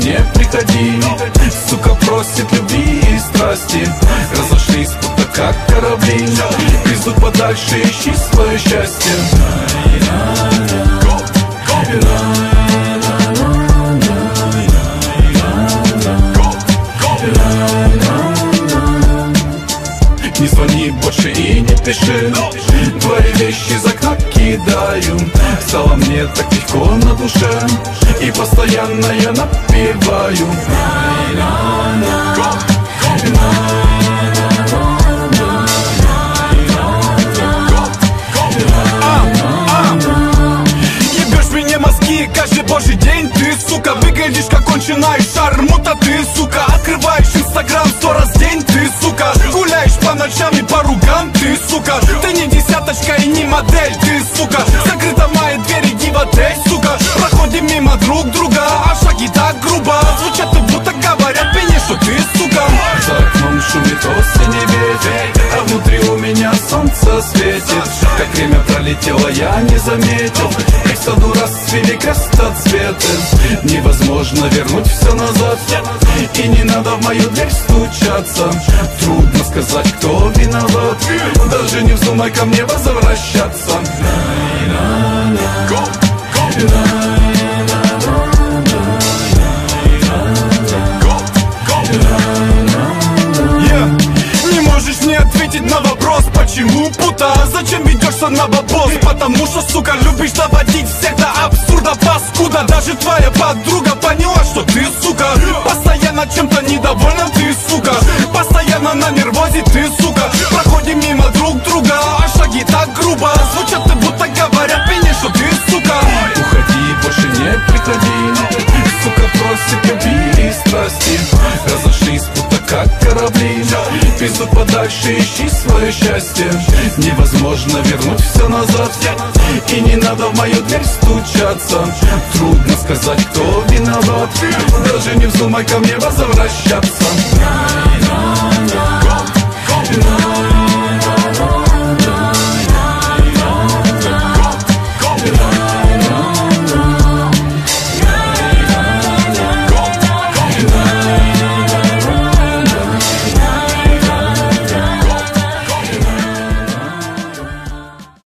не приходи. Сука просит любви и страсти, разошлись будто как корабли. Пиздут подальше, ищи свое счастье. Не звони больше и не пиши, твои вещи из окна кидаю. Стало мне так легко на душе, и постоянно я напеваю. Ебешь мне мозги каждый божий день. Ты, сука, выглядишь как конченая шармута. Ты, сука, открываешь инстаграм 100 раз в день. Ты, сука, гуляешь по ночам и по ругам. Ты, сука, ты не десяточка и не модель. Ты, сука, закрыта моя дверь, иди в отель, сука. Проходим мимо друг друга, а шаги так грубо звучат, будто говорят мне, что ты, сука. За окном шумит осенний ветер, а внутри у меня солнце светит. Как время пролетело, я не заметил, как в саду расцвели крестоцветы. Невозможно вернуть все назад, и не надо в мою дверь стучаться. Трудно сказать, кто виноват, даже не вздумай ко мне возвращаться. Не можешь мне ответить на вопрос, почему, пута? Зачем ведешься на бабос? Потому что, сука, любишь доводить всех до абсурда, паскуда. Даже твоя подруга поняла, что ты, сука, постоянно чем-то недовольна. Ты, сука, постоянно на нервозе. Ты, сука, проходим мимо друг друга, а шаги так грубо звучат, будто говорят мне, что ты, сука. Уходи, больше не приходи. Сука просит любви и страсти, разошлись будто как корабли. Пиздут подальше, ищи свое счастье. Невозможно вернуть все назад, и не надо в мою дверь стучаться. Трудно сказать, кто виноват, даже не вздумай ко мне возвращаться.